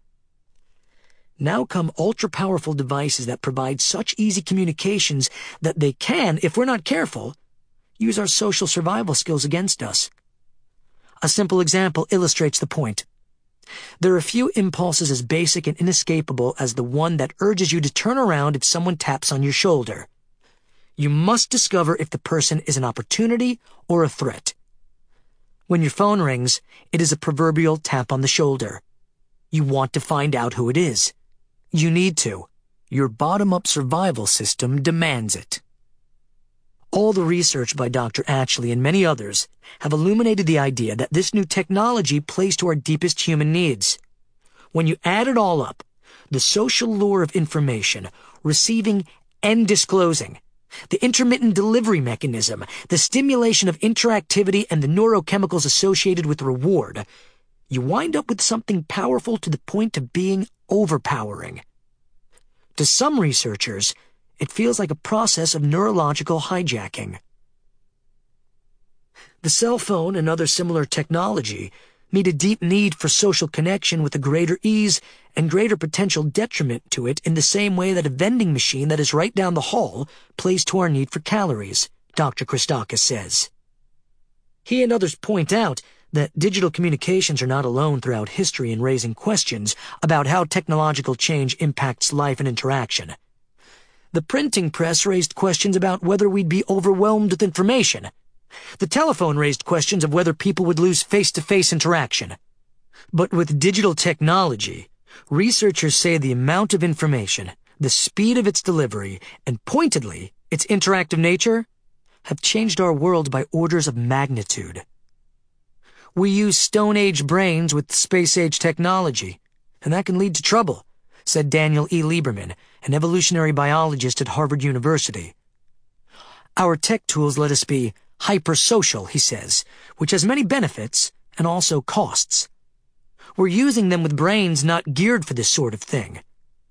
Now come ultra-powerful devices that provide such easy communications that they can, if we're not careful, use our social survival skills against us. A simple example illustrates the point. There are few impulses as basic and inescapable as the one that urges you to turn around if someone taps on your shoulder. You must discover if the person is an opportunity or a threat. When your phone rings, it is a proverbial tap on the shoulder. You want to find out who it is. You need to. Your bottom-up survival system demands it. All the research by Doctor Atchley and many others have illuminated the idea that this new technology plays to our deepest human needs. When you add it all up, the social lure of information, receiving and disclosing, the intermittent delivery mechanism, the stimulation of interactivity, and the neurochemicals associated with reward, you wind up with something powerful to the point of being overpowering. To some researchers, it feels like a process of neurological hijacking. The cell phone and other similar technology meet a deep need for social connection with a greater ease and greater potential detriment to it in the same way that a vending machine that is right down the hall plays to our need for calories, Doctor Christakis says. He and others point out that digital communications are not alone throughout history in raising questions about how technological change impacts life and interaction. The printing press raised questions about whether we'd be overwhelmed with information. The telephone raised questions of whether people would lose face-to-face interaction. But with digital technology, researchers say the amount of information, the speed of its delivery, and pointedly, its interactive nature, have changed our world by orders of magnitude. We use Stone Age brains with Space Age technology, and that can lead to trouble, said Daniel E. Lieberman, an evolutionary biologist at Harvard University. Our tech tools let us be hypersocial, he says, which has many benefits and also costs. We're using them with brains not geared for this sort of thing.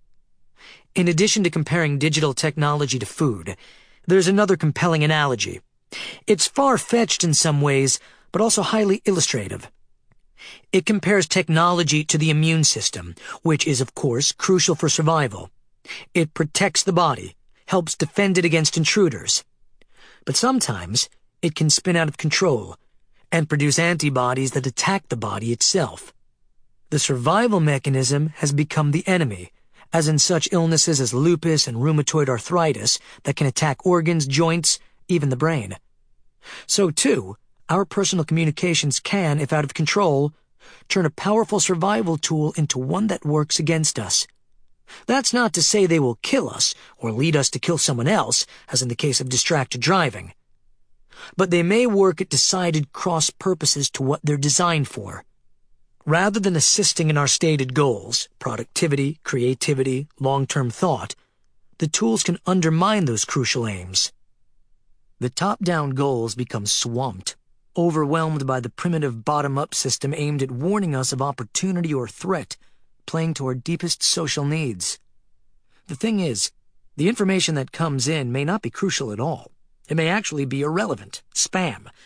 In addition to comparing digital technology to food, there's another compelling analogy. It's far-fetched in some ways, but also highly illustrative. It compares technology to the immune system, which is, of course, crucial for survival. It protects the body, helps defend it against intruders. But sometimes it can spin out of control and produce antibodies that attack the body itself. The survival mechanism has become the enemy, as in such illnesses as lupus and rheumatoid arthritis that can attack organs, joints, even the brain. So, too, our personal communications can, if out of control, turn a powerful survival tool into one that works against us. That's not to say they will kill us or lead us to kill someone else, as in the case of distracted driving. But they may work at decided cross purposes to what they're designed for. Rather than assisting in our stated goals, productivity, creativity, long-term thought, the tools can undermine those crucial aims. The top-down goals become swamped, overwhelmed by the primitive bottom-up system aimed at warning us of opportunity or threat, playing to our deepest social needs. The thing is, the information that comes in may not be crucial at all. It may actually be irrelevant, spam.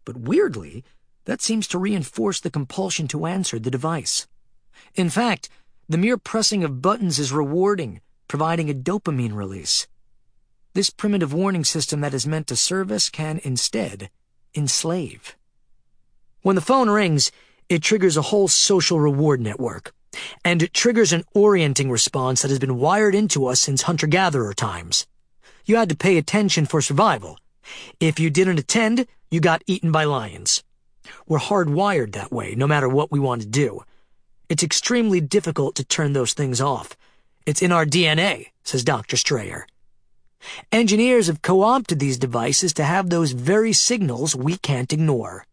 But weirdly, that seems to reinforce the compulsion to answer the device. In fact, the mere pressing of buttons is rewarding, providing a dopamine release. This primitive warning system that is meant to serve us can instead enslave. When the phone rings, it triggers a whole social reward network, and it triggers an orienting response that has been wired into us since hunter-gatherer times. You had to pay attention for survival. If you didn't attend, you got eaten by lions. We're hardwired that way, no matter what we want to do. It's extremely difficult to turn those things off. It's in our D N A, says Doctor Strayer. Engineers have co-opted these devices to have those very signals we can't ignore.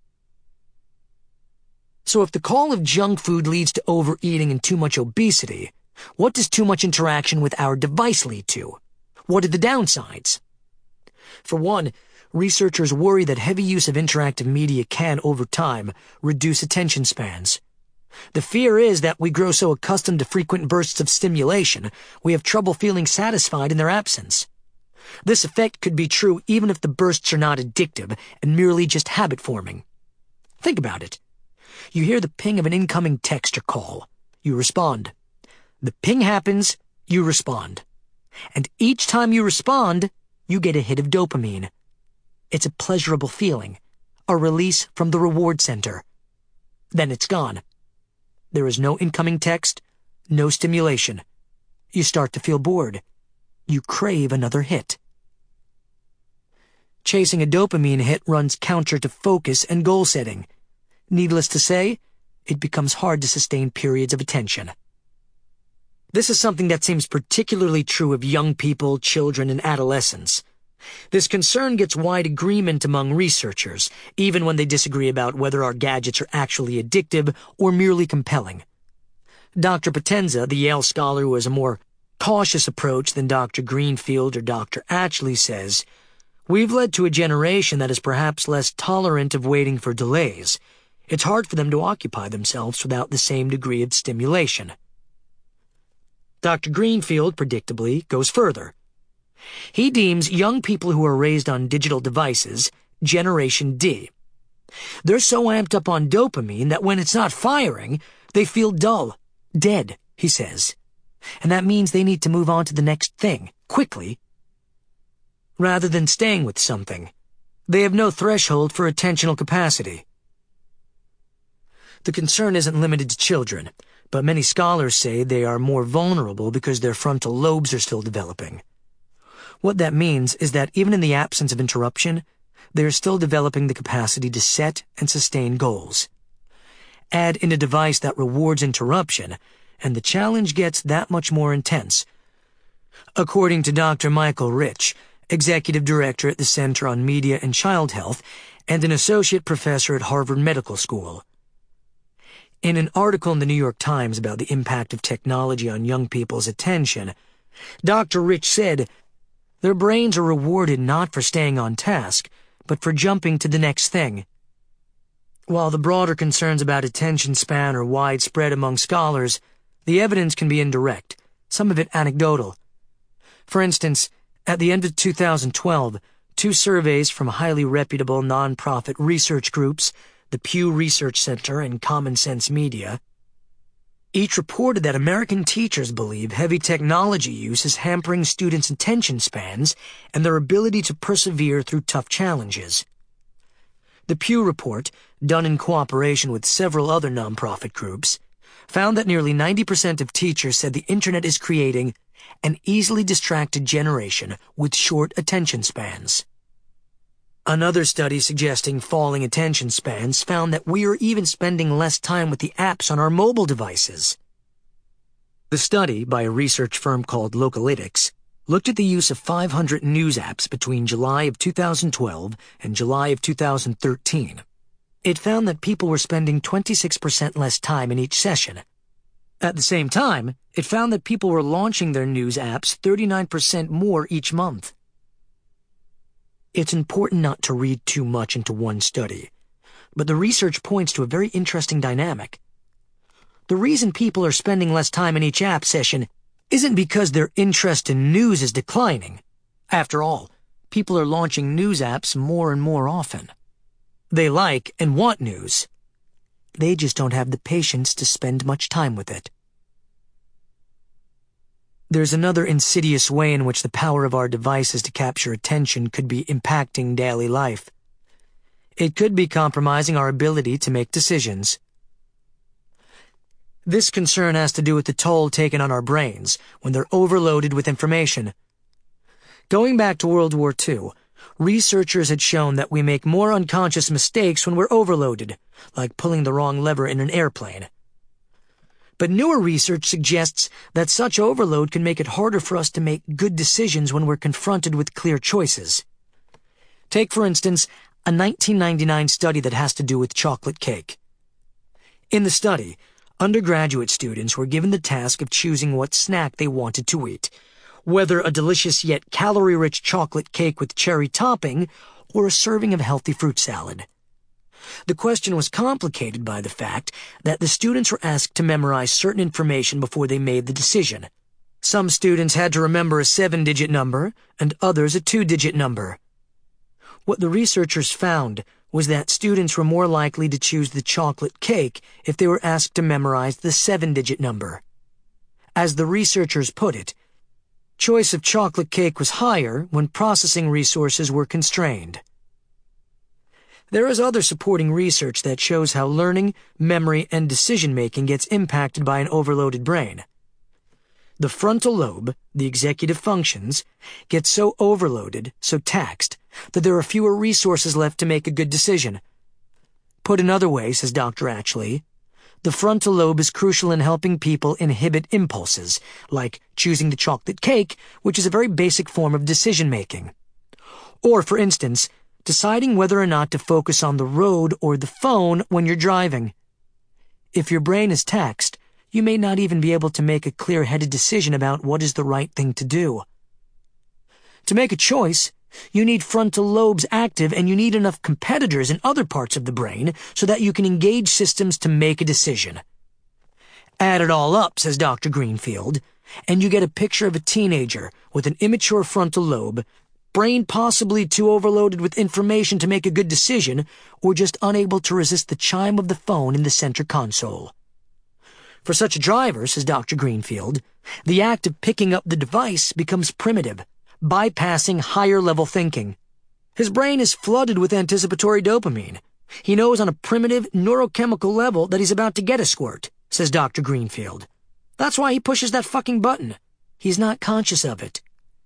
So if the call of junk food leads to overeating and too much obesity, what does too much interaction with our device lead to? What are the downsides? For one, researchers worry that heavy use of interactive media can, over time, reduce attention spans. The fear is that we grow so accustomed to frequent bursts of stimulation, we have trouble feeling satisfied in their absence. This effect could be true even if the bursts are not addictive and merely just habit-forming. Think about it. You hear the ping of an incoming text or call. You respond. The ping happens, you respond. And each time you respond, you get a hit of dopamine. It's a pleasurable feeling, a release from the reward center. Then it's gone. There is no incoming text, no stimulation. You start to feel bored. You crave another hit. Chasing a dopamine hit runs counter to focus and goal setting. Needless to say, it becomes hard to sustain periods of attention. This is something that seems particularly true of young people, children, and adolescents. This concern gets wide agreement among researchers, even when they disagree about whether our gadgets are actually addictive or merely compelling. Doctor Potenza, the Yale scholar who has a more cautious approach than Doctor Greenfield or Doctor Atchley, says, "We've led to a generation that is perhaps less tolerant of waiting for delays. It's hard for them to occupy themselves without the same degree of stimulation." Doctor Greenfield, predictably, goes further. He deems young people who are raised on digital devices Generation D. They're so amped up on dopamine that when it's not firing, they feel dull, dead, he says. And that means they need to move on to the next thing, quickly. Rather than staying with something, they have no threshold for attentional capacity. The concern isn't limited to children, but many scholars say they are more vulnerable because their frontal lobes are still developing. What that means is that even in the absence of interruption, they are still developing the capacity to set and sustain goals. Add in a device that rewards interruption, and the challenge gets that much more intense. According to Doctor Michael Rich, Executive Director at the Center on Media and Child Health and an Associate Professor at Harvard Medical School. In an article in the New York Times about the impact of technology on young people's attention, Doctor Rich said, "Their brains are rewarded not for staying on task, but for jumping to the next thing." While the broader concerns about attention span are widespread among scholars, the evidence can be indirect, some of it anecdotal. For instance, at the end of two thousand twelve, two surveys from highly reputable nonprofit research groups, the Pew Research Center and Common Sense Media, each reported that American teachers believe heavy technology use is hampering students' attention spans and their ability to persevere through tough challenges. The Pew report, done in cooperation with several other nonprofit groups, found that nearly ninety percent of teachers said the internet is creating an easily distracted generation with short attention spans. Another study suggesting falling attention spans found that we are even spending less time with the apps on our mobile devices. The study, by a research firm called Localytics, looked at the use of five hundred news apps between July of two thousand twelve and July of two thousand thirteen. It found that people were spending twenty-six percent less time in each session. At the same time, it found that people were launching their news apps thirty-nine percent more each month. It's important not to read too much into one study, but the research points to a very interesting dynamic. The reason people are spending less time in each app session isn't because their interest in news is declining. After all, people are launching news apps more and more often. They like and want news. They just don't have the patience to spend much time with it. There's another insidious way in which the power of our devices to capture attention could be impacting daily life. It could be compromising our ability to make decisions. This concern has to do with the toll taken on our brains when they're overloaded with information. Going back to World War Two, researchers had shown that we make more unconscious mistakes when we're overloaded, like pulling the wrong lever in an airplane. But newer research suggests that such overload can make it harder for us to make good decisions when we're confronted with clear choices. Take, for instance, a nineteen ninety-nine study that has to do with chocolate cake. In the study, undergraduate students were given the task of choosing what snack they wanted to eat, whether a delicious yet calorie-rich chocolate cake with cherry topping or a serving of healthy fruit salad. The question was complicated by the fact that the students were asked to memorize certain information before they made the decision. Some students had to remember a seven-digit number, and others a two-digit number. What the researchers found was that students were more likely to choose the chocolate cake if they were asked to memorize the seven-digit number. As the researchers put it, choice of chocolate cake was higher when processing resources were constrained. There is other supporting research that shows how learning, memory, and decision-making gets impacted by an overloaded brain. The frontal lobe, the executive functions, gets so overloaded, so taxed, that there are fewer resources left to make a good decision. Put another way, says Doctor Atchley, the frontal lobe is crucial in helping people inhibit impulses, like choosing the chocolate cake, which is a very basic form of decision-making. Or, for instance, deciding whether or not to focus on the road or the phone when you're driving. If your brain is taxed, you may not even be able to make a clear-headed decision about what is the right thing to do. To make a choice, you need frontal lobes active, and you need enough competitors in other parts of the brain so that you can engage systems to make a decision. Add it all up, says Doctor Greenfield, and you get a picture of a teenager with an immature frontal lobe, brain possibly too overloaded with information to make a good decision, or just unable to resist the chime of the phone in the center console. For such a driver, says Doctor Greenfield, the act of picking up the device becomes primitive, bypassing higher-level thinking. His brain is flooded with anticipatory dopamine. He knows on a primitive neurochemical level that he's about to get a squirt, says Doctor Greenfield. That's why he pushes that fucking button. He's not conscious of it.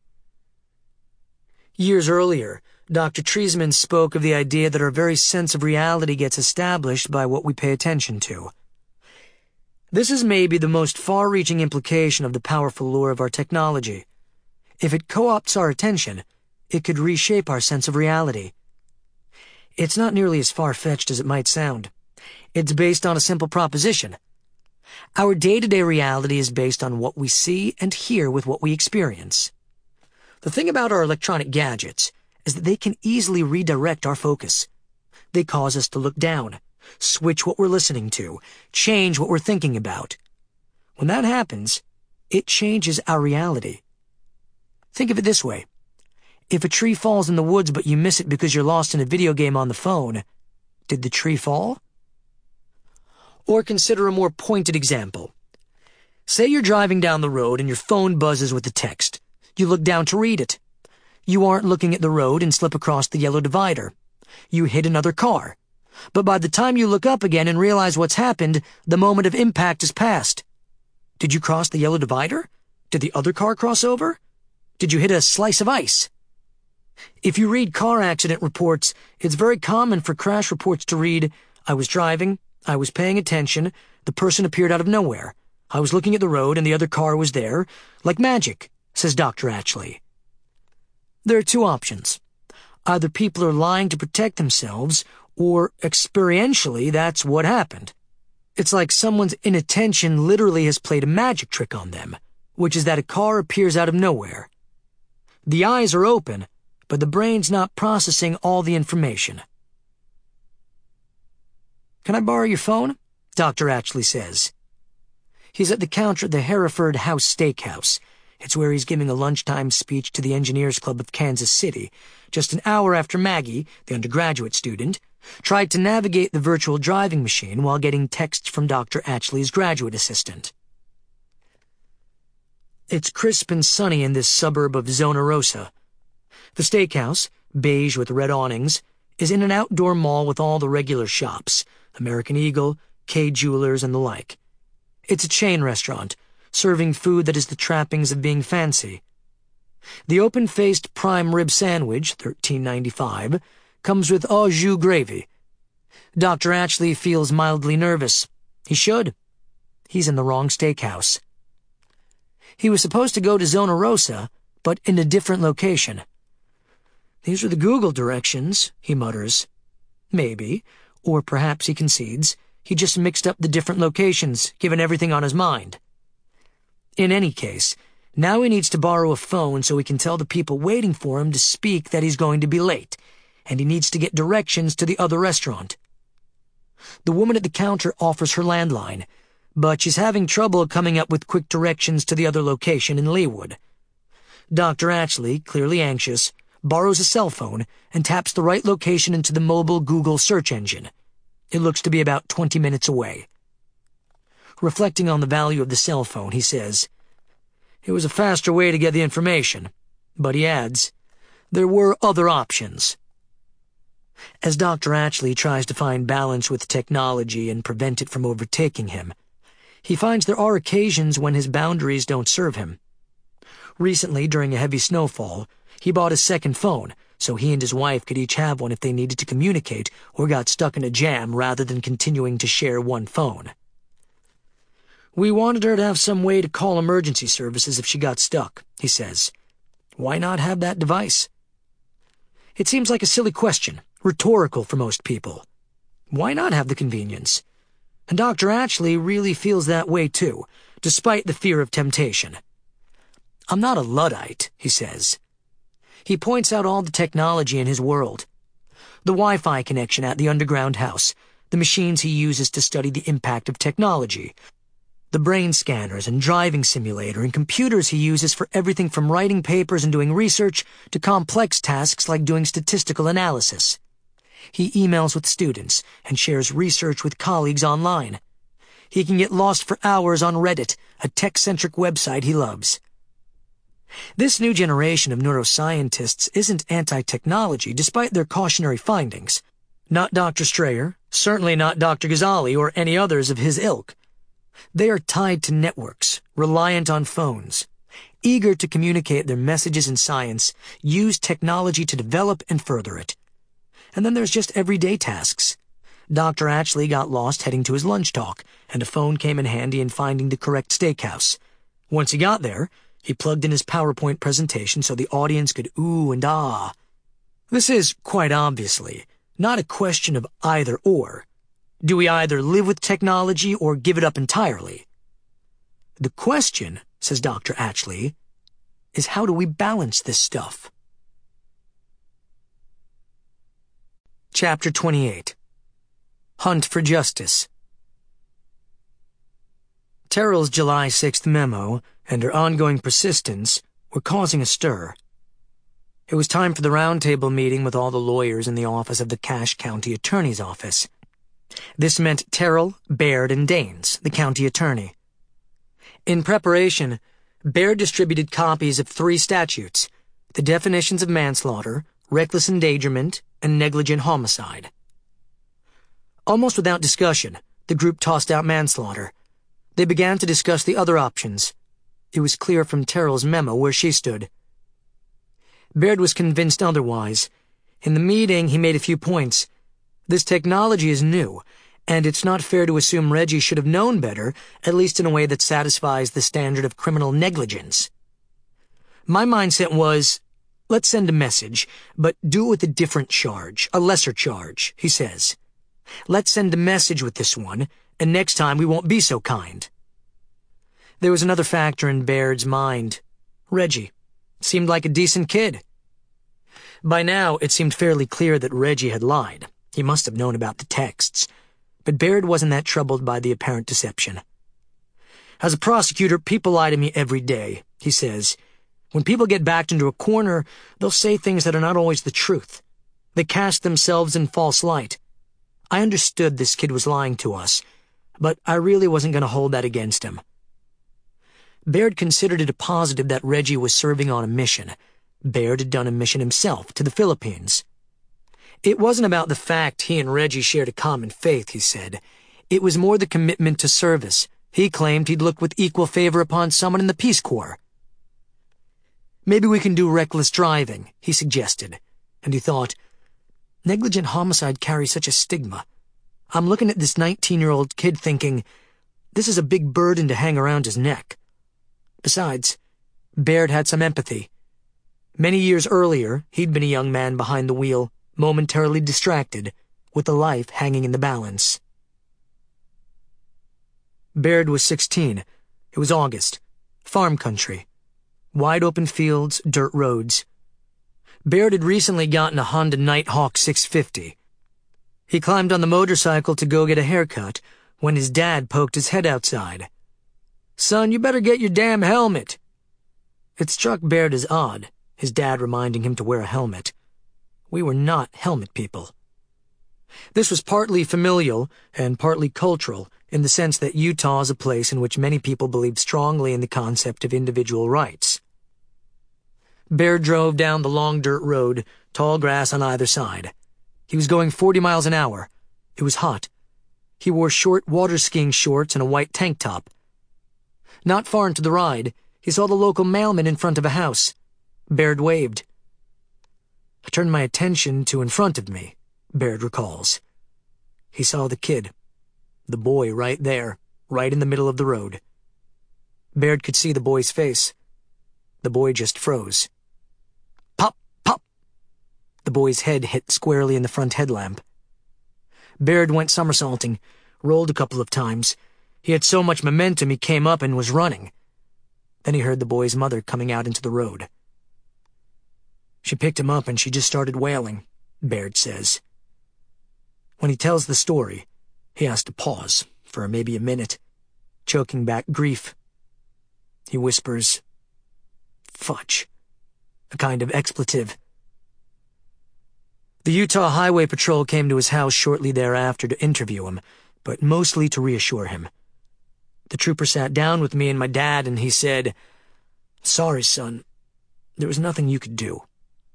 Years earlier, Doctor Treisman spoke of the idea that our very sense of reality gets established by what we pay attention to. This is maybe the most far-reaching implication of the powerful lure of our technology. If it co-opts our attention, it could reshape our sense of reality. It's not nearly as far-fetched as it might sound. It's based on a simple proposition. Our day-to-day reality is based on what we see and hear with what we experience. The thing about our electronic gadgets is that they can easily redirect our focus. They cause us to look down, switch what we're listening to, change what we're thinking about. When that happens, it changes our reality. Think of it this way. If a tree falls in the woods but you miss it because you're lost in a video game on the phone, did the tree fall? Or consider a more pointed example. Say you're driving down the road and your phone buzzes with a text. You look down to read it. You aren't looking at the road and slip across the yellow divider. You hit another car. But by the time you look up again and realize what's happened, the moment of impact is past. Did you cross the yellow divider? Did the other car cross over? Did you hit a slice of ice? If you read car accident reports, it's very common for crash reports to read, I was driving, I was paying attention, the person appeared out of nowhere. I was looking at the road and the other car was there, like magic, says Doctor Atchley. There are two options. Either people are lying to protect themselves, or experientially that's what happened. It's like someone's inattention literally has played a magic trick on them, which is that a car appears out of nowhere. The eyes are open, but the brain's not processing all the information. Can I borrow your phone? Doctor Atchley says. He's at the counter at the Hereford House Steakhouse. It's where he's giving a lunchtime speech to the Engineers Club of Kansas City, just an hour after Maggie, the undergraduate student, tried to navigate the virtual driving machine while getting texts from Doctor Atchley's graduate assistant. It's crisp and sunny in this suburb of Zona Rosa. The steakhouse, beige with red awnings, is in an outdoor mall with all the regular shops, American Eagle, Kay Jewelers, and the like. It's a chain restaurant, serving food that is the trappings of being fancy. The open-faced prime rib sandwich, thirteen ninety-five, comes with au jus gravy. Doctor Atchley feels mildly nervous. He should. He's in the wrong steakhouse. He was supposed to go to Zona Rosa, but in a different location. These are the Google directions, he mutters. Maybe, or perhaps he concedes, he just mixed up the different locations, given everything on his mind. In any case, now he needs to borrow a phone so he can tell the people waiting for him to speak that he's going to be late, and he needs to get directions to the other restaurant. The woman at the counter offers her landline, but she's having trouble coming up with quick directions to the other location in Leawood. Doctor Atchley, clearly anxious, borrows a cell phone and taps the right location into the mobile Google search engine. It looks to be about twenty minutes away. Reflecting on the value of the cell phone, he says, "It was a faster way to get the information," but he adds, "There were other options." As Doctor Atchley tries to find balance with technology and prevent it from overtaking him, he finds there are occasions when his boundaries don't serve him. Recently, during a heavy snowfall, he bought a second phone so he and his wife could each have one if they needed to communicate or got stuck in a jam rather than continuing to share one phone. "We wanted her to have some way to call emergency services if she got stuck," he says. "Why not have that device?" It seems like a silly question, rhetorical for most people. Why not have the convenience? And Doctor Atchley really feels that way too, despite the fear of temptation. "I'm not a Luddite," he says. He points out all the technology in his world. The Wi-Fi connection at the underground house, the machines he uses to study the impact of technology, the brain scanners and driving simulator and computers he uses for everything from writing papers and doing research to complex tasks like doing statistical analysis. He emails with students and shares research with colleagues online. He can get lost for hours on Reddit, a tech-centric website he loves. This new generation of neuroscientists isn't anti-technology, despite their cautionary findings. Not Doctor Strayer, certainly not Doctor Ghazali or any others of his ilk. They are tied to networks, reliant on phones, eager to communicate their messages in science, use technology to develop and further it. And then there's just everyday tasks. Doctor Atchley got lost heading to his lunch talk, and a phone came in handy in finding the correct steakhouse. Once he got there, he plugged in his PowerPoint presentation so the audience could ooh and ah. This is, quite obviously, not a question of either or. Do we either live with technology or give it up entirely? The question, says Doctor Atchley, is how do we balance this stuff? Chapter twenty-eight. Hunt for Justice. Terrell's July sixth memo and her ongoing persistence were causing a stir. It was time for the roundtable meeting with all the lawyers in the office of the Cache County Attorney's Office. This meant Terrell, Baird, and Daines, the county attorney. In preparation, Baird distributed copies of three statutes, the definitions of manslaughter, reckless endangerment, and negligent homicide. Almost without discussion, the group tossed out manslaughter. They began to discuss the other options. It was clear from Terrell's memo where she stood. Baird was convinced otherwise. In the meeting, he made a few points. This technology is new, and it's not fair to assume Reggie should have known better, at least in a way that satisfies the standard of criminal negligence. My mindset was, let's send a message, but do it with a different charge, a lesser charge, he says. Let's send a message with this one, and next time we won't be so kind. There was another factor in Baird's mind. Reggie. Seemed like a decent kid. By now, it seemed fairly clear that Reggie had lied. He must have known about the texts. But Baird wasn't that troubled by the apparent deception. As a prosecutor, people lie to me every day, he says. When people get backed into a corner, they'll say things that are not always the truth. They cast themselves in false light. I understood this kid was lying to us, but I really wasn't going to hold that against him. Baird considered it a positive that Reggie was serving on a mission. Baird had done a mission himself to the Philippines. It wasn't about the fact he and Reggie shared a common faith, he said. It was more the commitment to service. He claimed he'd look with equal favor upon someone in the Peace Corps. Maybe we can do reckless driving, he suggested, and he thought, negligent homicide carries such a stigma. I'm looking at this nineteen-year-old kid thinking, this is a big burden to hang around his neck. Besides, Baird had some empathy. Many years earlier, he'd been a young man behind the wheel, momentarily distracted, with a life hanging in the balance. Baird was sixteen. It was August. Farm country. Wide open fields, dirt roads. Baird had recently gotten a Honda Nighthawk six fifty. He climbed on the motorcycle to go get a haircut when his dad poked his head outside. "Son, you better get your damn helmet." It struck Baird as odd, his dad reminding him to wear a helmet. We were not helmet people. This was partly familial and partly cultural, in the sense that Utah is a place in which many people believe strongly in the concept of individual rights. Baird drove down the long dirt road, tall grass on either side. He was going forty miles an hour. It was hot. He wore short water-skiing shorts and a white tank top. Not far into the ride, he saw the local mailman in front of a house. Baird waved. I turned my attention to in front of me, Baird recalls. He saw the kid, the boy right there, right in the middle of the road. Baird could see the boy's face. The boy just froze. Pop, pop! The boy's head hit squarely in the front headlamp. Baird went somersaulting, rolled a couple of times. He had so much momentum he came up and was running. Then he heard the boy's mother coming out into the road. She picked him up and she just started wailing, Baird says. When he tells the story, he has to pause for maybe a minute, choking back grief. He whispers, "Fudge," a kind of expletive. The Utah Highway Patrol came to his house shortly thereafter to interview him, but mostly to reassure him. The trooper sat down with me and my dad, and he said, "Sorry, son. There was nothing you could do."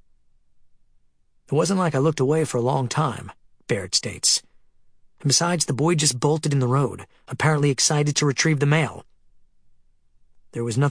It wasn't like I looked away for a long time, Baird states. And besides, the boy just bolted in the road, apparently excited to retrieve the mail. There was nothing